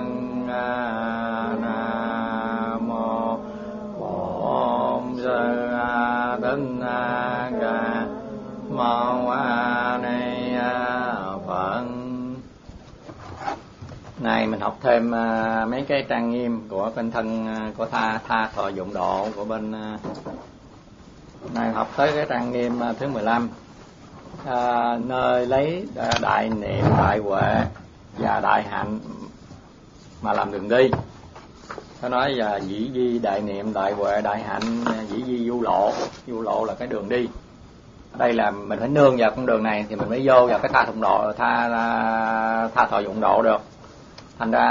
Nam mô Bổn Sư Thích Ca Mâu Ni Phật. Này mình học thêm mấy cái trang nghiêm của bên thân của tha thọ dụng độ của bên này, học tới cái trang nghiêm thứ 15. Nơi lấy đại niệm đại huệ và đại hạnh mà làm đường đi. Nó nói là dĩ di đại niệm đại huệ đại hạnh, dĩ di du lộ là cái đường đi. Đây là mình phải nương vào con đường này thì mình mới vô vào cái tha thọ dụng độ được. Thành ra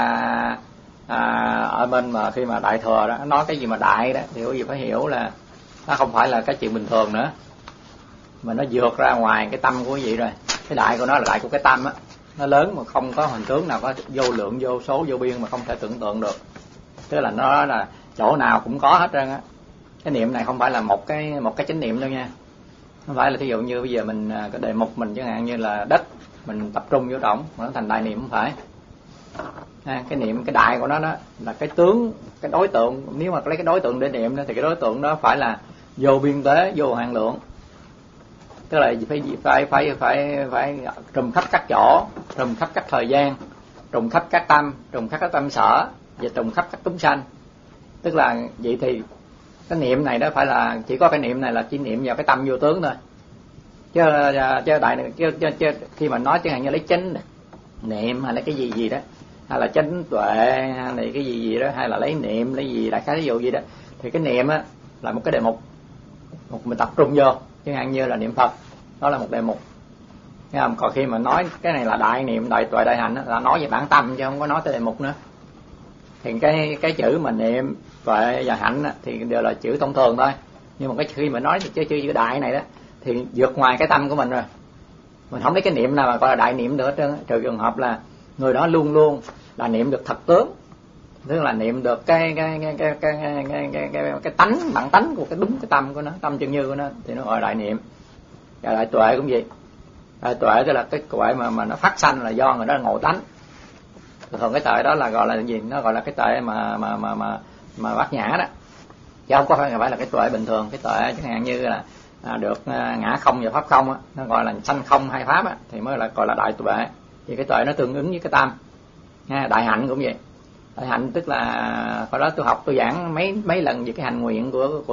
ở bên mà khi mà đại thừa đó nói cái gì mà đại đó thì quý vị phải hiểu là nó không phải là cái chuyện bình thường nữa, mà nó vượt ra ngoài cái tâm của quý vị rồi. Cái đại của nó là đại của cái tâm á, nó lớn mà không có hình tướng nào có vô lượng vô số vô biên mà không thể tưởng tượng được. Tức là nó là chỗ nào cũng có hết trơn á. Cái niệm này không phải là một cái chánh niệm đâu nha. Không phải là thí dụ như bây giờ mình cái đề mục mình chẳng hạn như là đất, mình tập trung vô trọng nó thành đại niệm, không phải. Cái niệm, cái đại của nó đó là cái tướng, cái đối tượng. Nếu mà lấy cái đối tượng để niệm đó, thì cái đối tượng đó phải là vô biên tế, vô hạn lượng. Tức là phải trùm khắp các chỗ, trùm khắp các thời gian, trùm khắp các tâm, trùm khắp các tâm sở và trùm khắp các chúng sanh. Tức là vậy thì cái niệm này đó phải là chỉ có cái niệm này là chỉ niệm vào cái tâm vô tướng thôi. Chứ đại này chứ khi mà nói chẳng hạn như lấy chánh niệm hay là cái gì đó, hay là chánh tuệ hay là cái gì đó, hay là lấy niệm lấy gì đại khái ví dụ gì đó, thì cái niệm á là một cái đề mục, mình tập trung vô, chẳng hạn như là niệm Phật, đó là một đề mục. Thấy không? Còn khi mà nói cái này là đại niệm đại tuệ đại hạnh là nói về bản tâm chứ không có nói tới đề mục nữa. Thì cái chữ mà niệm tuệ và hạnh thì đều là chữ thông thường thôi, nhưng mà cái khi mà nói cái chữ đại này đó thì vượt ngoài cái tâm của mình rồi. Mình không thấy cái niệm nào mà gọi là đại niệm được hết trơn, trừ trường hợp là người đó luôn luôn là niệm được thật tướng, tức là niệm được cái tánh, bản tánh của cái đúng cái tâm của nó, tâm chân như của nó, thì nó gọi là đại niệm. Và đại tuệ cũng vậy. Đại tuệ tức là cái tuệ mà nó phát sanh là do người đó ngộ tánh. Thường cái tuệ đó là gọi là gì? Nó gọi là cái tuệ mà bát nhã đó, chứ không có phải là cái tuệ bình thường. Cái tuệ chẳng hạn như là được ngã không và pháp không á, nó gọi là sanh không hai pháp á, thì mới là gọi là đại tuệ. Thì cái tuệ nó tương ứng với cái tâm. Đại hạnh cũng vậy. Đại hạnh tức là hồi đó tôi giảng mấy lần về cái hạnh nguyện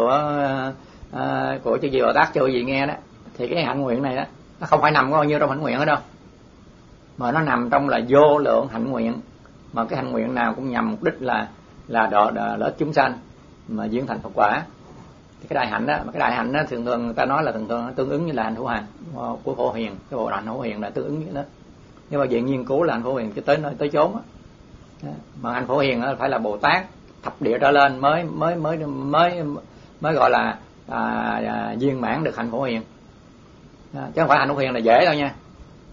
của chư Di Bồ Tát cho quý vị nghe đó. Thì cái hạnh nguyện này đó nó không phải nằm bao nhiêu trong hạnh nguyện ở đâu, mà nó nằm trong là vô lượng hạnh nguyện, mà cái hạnh nguyện nào cũng nhằm mục đích là độ lợi ích chúng sanh mà diễn thành Phật quả. Thì cái đại hạnh đó, mà cái đại hạnh đó thường người ta nói là thường tương ứng như là hạnh hữu hành của Phổ Hiền. Cái bộ hạnh hữu hiền là tương ứng với đó. Nhưng mà về nghiên cứu là hạnh Phổ Hiền cái tới nơi tới chốn á. Mà hạnh Phổ Hiền phải là Bồ Tát thập địa trở lên mới gọi là viên mãn được hạnh Phổ Hiền. Chứ không phải hạnh Phổ Hiền là dễ đâu nha.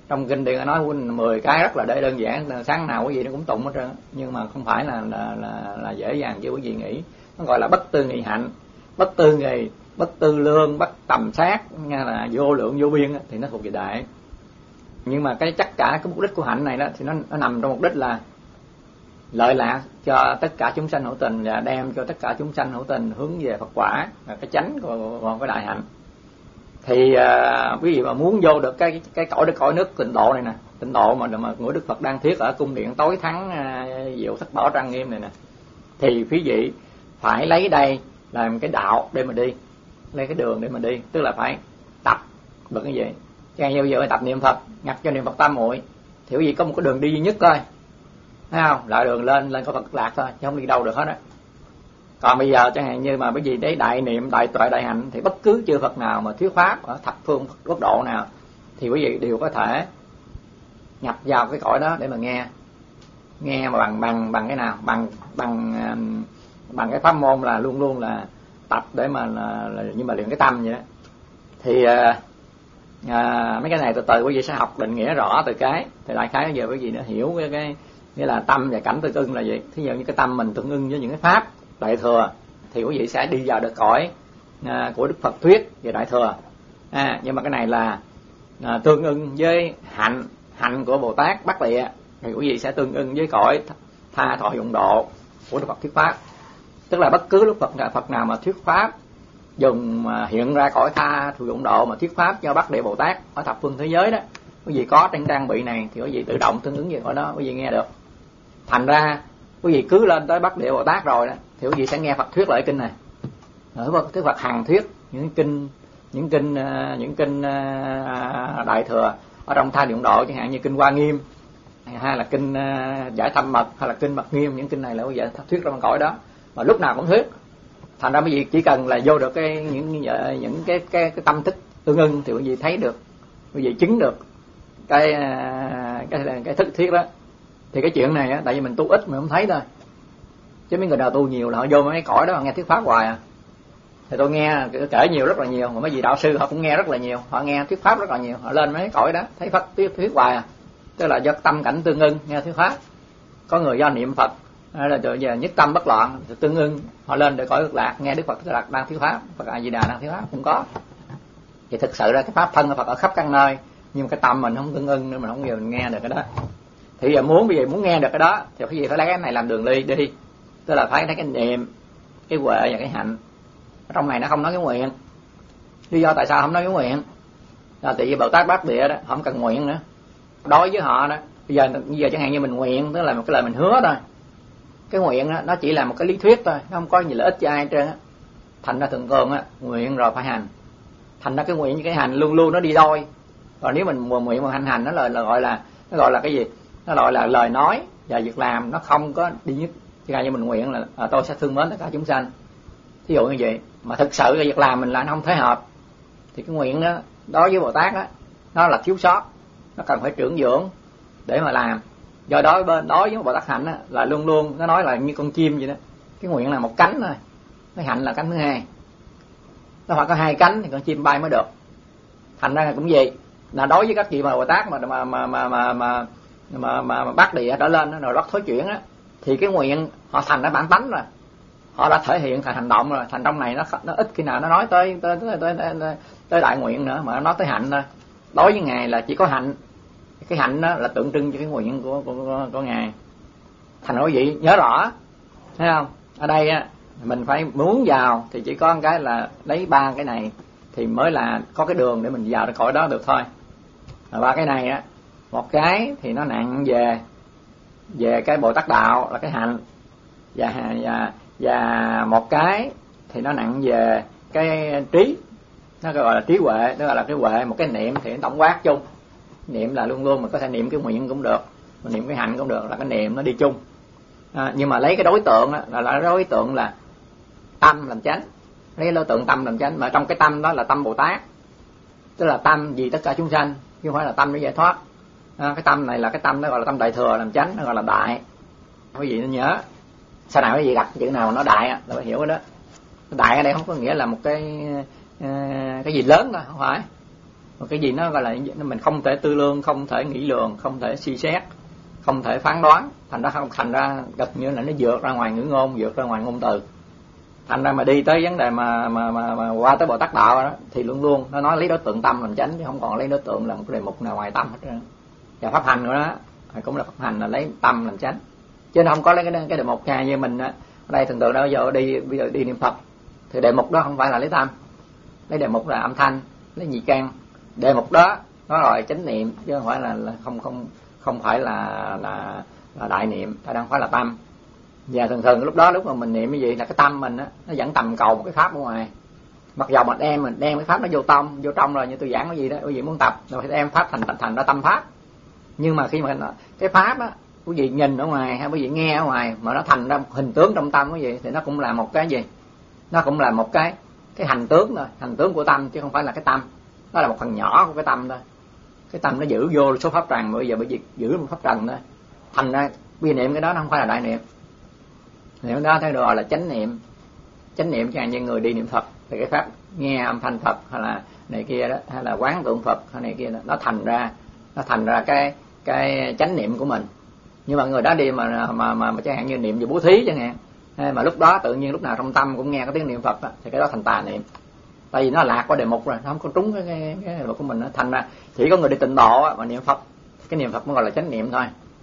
Trong kinh điển nói 10 cái rất là đơn giản, sáng nào quý vị nó cũng tụng hết trơn, nhưng mà không phải là dễ dàng như quý vị nghĩ. Nó gọi là bất tư nghị hạnh, bất tư nghị, bất tư lương, bất tầm sát, nghe là vô lượng vô biên thì nó thuộc về đại. Nhưng mà cái tất cả cái mục đích của hạnh này đó thì nó nằm trong mục đích là lợi lạc cho tất cả chúng sanh hữu tình, và đem cho tất cả chúng sanh hữu tình hướng về Phật quả, là cái chánh của cái đại hạnh. Thì quý vị mà muốn vô được cái cõi nước tịnh độ này nè, tịnh độ mà của Đức Phật đang thuyết ở cung điện tối thắng Diệu Thất Bảo trang nghiêm này nè, thì quý vị phải lấy đây làm cái đạo để mà đi, lấy cái đường để mà đi, tức là phải tập được cái gì. Cho nên giờ tập niệm Phật, ngặt cho niệm Phật tam muội, thì quý vị có một cái đường đi duy nhất thôi, thấy không? Lại đường lên có Phật lạc thôi, chứ không đi đâu được hết á. Còn bây giờ chẳng hạn như mà bởi vì đấy đại niệm, đại tuệ, đại hạnh, thì bất cứ chư Phật nào mà thuyết pháp ở thập phương quốc độ nào thì quý vị đều có thể nhập vào cái cõi đó để mà nghe mà bằng cái nào, bằng cái pháp môn là luôn luôn là tập để mà nhưng mà luyện cái tâm vậy đó. Thì mấy cái này từ từ quý vị sẽ học định nghĩa rõ từ cái, thì đại khái giờ quý vị đã hiểu cái nghĩa là tâm và cảnh tương ưng là gì. Thí dụ như cái tâm mình tương ưng với những cái pháp đại thừa thì quý vị sẽ đi vào được cõi của Đức Phật thuyết về đại thừa. Nhưng mà cái này là tương ưng với hạnh của Bồ Tát Bắc Địa, thì quý vị sẽ tương ưng với cõi tha thọ dụng độ của Đức Phật thuyết pháp. Tức là bất cứ lúc Phật nào mà thuyết pháp dùng hiện ra cõi tha thọ dụng độ mà thuyết pháp cho Bắc Địa Bồ Tát ở thập phương thế giới đó, quý vị có trên trang bị này thì quý vị tự động tương ứng về cõi đó, quý vị nghe được. Thành ra quý vị cứ lên tới Bắc Địa Bồ Tát rồi đó thì quý vị sẽ nghe Phật thuyết lại kinh này. Đức Phật hằng thuyết những kinh đại thừa ở trong tha dụng độ, chẳng hạn như kinh Hoa Nghiêm, hay là kinh Giải Tâm Mật, hay là kinh Mật Nghiêm. Những kinh này là quý vị thuyết trong cõi đó, mà lúc nào cũng thuyết. Thành ra quý vị chỉ cần là vô được những cái tâm thức tương ưng thì quý vị thấy được, quý vị chứng được cái thức thuyết đó. Thì cái chuyện này á, tại vì mình tu ít mình không thấy thôi, chứ mấy người nào tu nhiều là họ vô mấy cõi đó họ nghe thuyết pháp hoài à. Thì tôi nghe kể nhiều, rất là nhiều, mà mấy vị đạo sư họ cũng nghe rất là nhiều, họ nghe thuyết pháp rất là nhiều, họ lên mấy cõi đó thấy Phật thuyết hoài à. Tức là do tâm cảnh tương ưng nghe thuyết pháp. Có người do niệm Phật là giờ nhất tâm bất loạn thì tương ưng, họ lên để cõi Cực Lạc nghe Đức Phật đang thuyết pháp, Phật A Di Đà đang thuyết pháp cũng có. Thì thực sự ra cái pháp thân của Phật ở khắp các nơi, nhưng mà cái tâm mình không tương ưng nên mình không bao giờ mình nghe được cái đó. Thì giờ muốn nghe được cái đó thì cái gì phải lấy cái này làm đường đi. Tức là phải lấy cái niệm, cái huệ và cái hạnh. Ở trong này nó không nói cái nguyện. Lý do tại sao không nói cái nguyện là tại vì Bồ Tát Bát Địa đó không cần nguyện nữa. Đối với họ đó, bây giờ chẳng hạn như mình nguyện, tức là một cái lời mình hứa thôi. Cái nguyện đó, nó chỉ là một cái lý thuyết thôi, nó không có gì lợi ích cho ai hết trơn á. Thành ra thường á, nguyện rồi phải hành. Thành ra cái nguyện với cái hành luôn luôn nó đi đôi. Còn nếu mình nguyện mà hành nó gọi là cái gì? Nó gọi là lời nói và việc làm, nó không có đi nhất. Chỉ như mình nguyện là tôi sẽ thương mến tất cả chúng sanh, thí dụ như vậy, mà thực sự cái việc làm mình lại không thể hợp, thì cái nguyện đó đối với Bồ Tát đó nó là thiếu sót, nó cần phải trưởng dưỡng để mà làm. Do đó đối với Bồ Tát hạnh đó, là luôn luôn nó nói là như con chim vậy đó, cái nguyện là một cánh thôi, cái hạnh là cánh thứ hai, nó phải có hai cánh thì con chim bay mới được. Thành ra là cũng vậy, là đối với các vị mà Bồ Tát mà Bát Địa trở lên rồi bắt thối chuyển á, thì cái nguyện họ thành ra bản tánh rồi, họ đã thể hiện thành hành động rồi. Thành trong này nó ít khi nào nó nói tới đại nguyện nữa, mà nó nói tới hạnh thôi. Đối với ngài là chỉ có hạnh, cái hạnh đó là tượng trưng cho cái nguyện của ngài. Thành ra quý vị nhớ rõ, thấy không? Ở đây á, mình phải muốn vào thì chỉ có một cái là lấy ba cái này thì mới là có cái đường để mình vào được cõi đó được thôi. Ba cái này á, một cái thì nó nặng về cái Bồ Tát đạo là cái hạnh, và một cái thì nó nặng về cái trí, nó gọi là trí huệ, nó gọi là cái huệ. Một cái niệm thì nó tổng quát chung, niệm là luôn luôn mình có thể niệm cái nguyện cũng được, mình niệm cái hạnh cũng được, là cái niệm nó đi chung. Nhưng mà lấy cái đối tượng đó, là đối tượng là tâm làm chánh, lấy đối tượng tâm làm chánh, mà trong cái tâm đó là tâm Bồ Tát, tức là tâm vì tất cả chúng sanh, chứ không phải là tâm để giải thoát. Cái tâm này là cái tâm nó gọi là tâm đại thừa làm chánh, nó gọi là đại. Quý vị nên nhớ, sau nào quý vị gặp chữ nào nó đại là phải hiểu cái đó. Đại ở đây không có nghĩa là một cái gì lớn đâu, không phải. Một cái gì nó gọi là mình không thể tư lương, không thể nghĩ lường, không thể suy xét, không thể phán đoán, thành ra gần như là nó vượt ra ngoài ngữ ngôn, vượt ra ngoài ngôn từ. Thành ra mà đi tới vấn đề mà qua tới Bồ Tát đạo đó thì luôn luôn nó nói lấy đối tượng tâm làm chánh, chứ không còn lấy đối tượng làm cái đề mục nào ngoài tâm hết trơn. Và pháp hành của nó cũng là pháp hành là lấy tâm làm chánh, chứ nó không có lấy cái đề mục như mình ở đây thường thường đó giờ đi niệm Phật thì đề mục đó không phải là lấy tâm, lấy đề mục là âm thanh, lấy nhị căn. Đề mục đó nó rồi chánh niệm, chứ không phải là không phải là đại niệm, ta đang phải là tâm. Và thường lúc đó lúc mà mình niệm cái gì là cái tâm mình á nó vẫn tầm cầu một cái pháp ở ngoài. Mặc dầu mình đem cái pháp nó vô trong rồi, như tôi giảng cái gì đó, quý vị muốn tập rồi phải đem pháp thành ra tâm pháp. Nhưng mà khi mà cái pháp á quý vị nhìn ở ngoài hay quý vị nghe ở ngoài mà nó thành ra hình tướng trong tâm quý vị thì nó cũng là một cái gì? Nó cũng là một cái hành tướng thôi, hành tướng của tâm chứ không phải là cái tâm. Nó là một phần nhỏ của cái tâm thôi. Cái tâm nó giữ vô số pháp trần, bây giờ bởi vì giữ một pháp trần thôi. Thành ra vì niệm cái đó nó không phải là đại niệm. Niệm đó theo gọi là chánh niệm. Chánh niệm chẳng như người đi niệm Phật thì cái pháp nghe âm thanh Phật hay là này kia đó, hay là quán tượng Phật hay này kia đó, nó thành ra cái chánh niệm của mình. Nhưng mà người đó đi mà chẳng hạn như niệm về bố thí chẳng hạn, mà lúc đó tự nhiên lúc nào trong tâm cũng nghe cái tiếng niệm Phật đó, thì cái đó thành tà niệm. Tại vì nó lạc qua đề mục rồi, nó không có trúng cái đề mục của mình. Thành ra chỉ có người đi tịnh độ mà niệm Phật, cái niệm Phật mới gọi là chánh niệm thôi.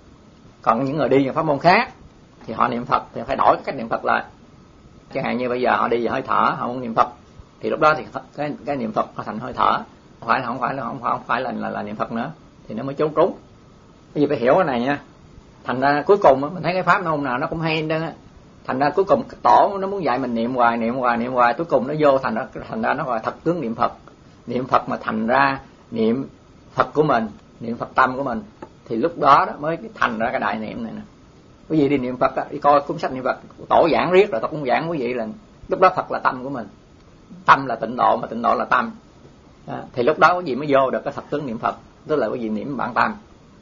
Còn những người đi những pháp môn khác thì họ niệm Phật thì phải đổi cách niệm Phật lại. Chẳng hạn như bây giờ họ đi về hơi thở, họ muốn niệm Phật thì lúc đó thì cái niệm Phật nó thành hơi thở, không phải là niệm Phật nữa, thì nó mới trúng. Bây giờ phải hiểu cái này nha. Thành ra cuối cùng mình thấy cái pháp nó hôm nào nó cũng hay đó. Thành ra cuối cùng tổ nó muốn dạy mình niệm hoài, cuối cùng nó vô thành ra nó gọi thật tướng niệm Phật. Niệm Phật mà thành ra niệm Phật của mình, niệm Phật tâm của mình, thì lúc đó mới thành ra cái đại niệm này nè. Quý vị đi niệm Phật đi coi cuốn sách niệm Phật, tổ giảng riết rồi tôi cũng giảng quý vị là lúc đó Phật là tâm của mình, tâm là tịnh độ mà tịnh độ là tâm. Thì lúc đó quý vị mới vô được cái thật tướng niệm Phật, tức là quý vị niệm bản tâm.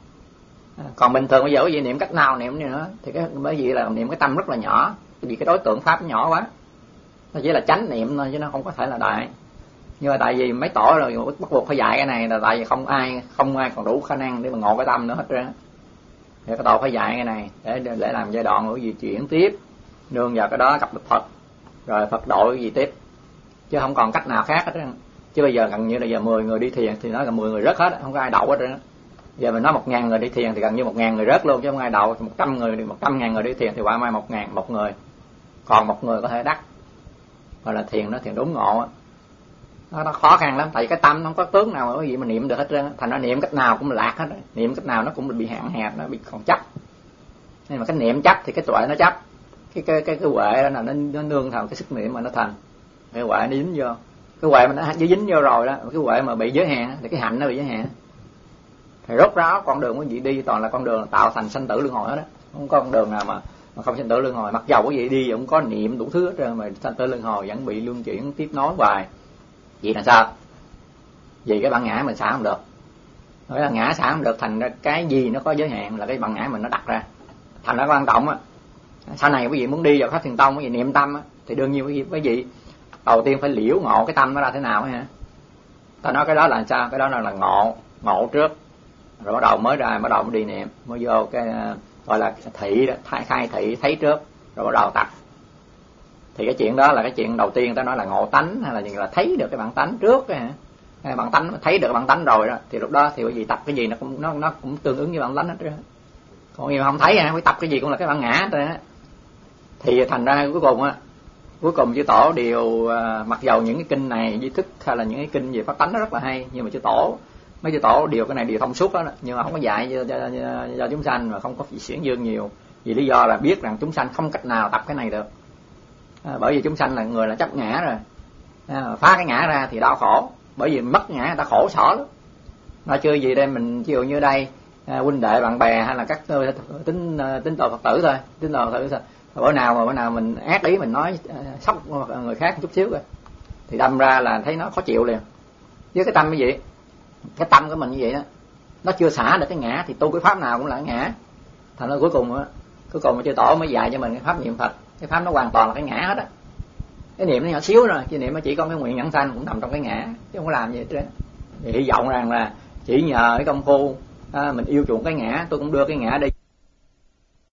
Còn bình thường bây giờ quý vị niệm cách nào niệm nữa thì cái bởi vì là niệm cái tâm rất là nhỏ, vì cái đối tượng pháp nó nhỏ quá, nó chỉ là chánh niệm thôi chứ nó không có thể là đại. Nhưng mà tại vì mấy tổ rồi bắt buộc phải dạy cái này là tại vì không ai còn đủ khả năng để mà ngộ cái tâm nữa hết trơn. Thì cái tổ phải dạy cái này để làm giai đoạn của gì chuyển tiếp nương vào cái đó gặp được Phật, rồi Phật độ cái gì tiếp, chứ không còn cách nào khác hết trơn. Chứ bây giờ gần như là giờ 10 người đi thiền thì nói là 10 người rớt hết, không có ai đậu hết trơn. Giờ mình nói 1.000 người đi thiền thì gần như 1.000 người rớt luôn chứ không ai đậu. 100.000 người đi thiền thì qua mai 1 người, còn 1 người có thể đắc, gọi là thiền đúng ngộ á. Nó khó khăn lắm, tại cái tâm nó không có tướng nào mà cái gì mà niệm được hết trơn. Thành ra niệm cách nào cũng lạc hết, niệm cách nào nó cũng bị hạn hẹp, nó bị còn chấp. Nhưng mà cái niệm chấp thì cái tuệ nó chấp, cái huệ đó là nó nương vào cái sức niệm mà nó thành. Cái huệ nó dính vô, cái huệ mà nó dính vô rồi đó, cái huệ mà bị giới hạn thì cái hạnh nó bị giới hạn. Thì rốt ráo con đường quý vị đi toàn là con đường tạo thành sanh tử luân hồi hết đó, không có con đường nào mà không sanh tử luân hồi. Mặc dầu quý vị đi cũng có niệm đủ thứ hết trơn mà sanh tử luân hồi vẫn bị luân chuyển tiếp nối hoài. Vậy là sao? Vì cái bản ngã mình xả không được. Nói là ngã xả không được, thành ra cái gì nó có giới hạn là cái bản ngã mình nó đặt ra. Thành ra quan trọng á, sau này quý vị muốn đi vào pháp thiền tông, quý vị niệm tâm á, thì đương nhiên quý vị đầu tiên phải liễu ngộ cái tâm nó ra thế nào ha. Ta nói cái đó là sao? Cái đó là ngộ trước, rồi bắt đầu mới đi niệm, mới vô cái gọi là thị đó, khai thị thấy trước, rồi bắt đầu tập. Thì cái chuyện đó là cái chuyện đầu tiên ta nói là ngộ tánh, hay là thấy được cái bản tánh trước hả? Bản tánh thấy được bản tánh rồi đó thì lúc đó thì quý vị tập cái gì nó cũng tương ứng với bản tánh hết trơn. Còn nhiều không thấy quý tập cái gì cũng là cái bản ngã hết trơn á. Thì thành ra cuối cùng chư tổ đều mặc dầu những cái kinh này di thức hay là những cái kinh về pháp tánh nó rất là hay, nhưng mà mấy chư tổ đều cái này đều thông suốt đó, nhưng mà không có dạy cho chúng sanh mà không có xiển dương nhiều, vì lý do là biết rằng chúng sanh không cách nào tập cái này được. Bởi vì chúng sanh là người là chấp ngã rồi, phá cái ngã ra thì đau khổ, bởi vì mất ngã người ta khổ sở lắm. Nói chưa gì đây, mình ví dụ như đây huynh đệ bạn bè hay là các tín đồ Phật tử thôi, bữa nào mình ác ý mình nói sốc người khác một chút xíu rồi thì đâm ra là thấy nó khó chịu liền. Với cái tâm như vậy, cái tâm của mình như vậy đó, nó chưa xả được cái ngã thì tu cái pháp nào cũng là cái ngã. Thành ra cuối cùng chư tổ mới dạy cho mình cái pháp niệm Phật. Cái pháp nó hoàn toàn là cái ngã hết á. Cái niệm nó nhỏ xíu rồi, cái niệm nó chỉ có cái nguyện nhẫn sanh cũng nằm trong cái ngã, chứ không có làm gì hết trơn. Thì hy vọng rằng là chỉ nhờ cái công phu mình yêu chuộng cái ngã, tôi cũng đưa cái ngã đi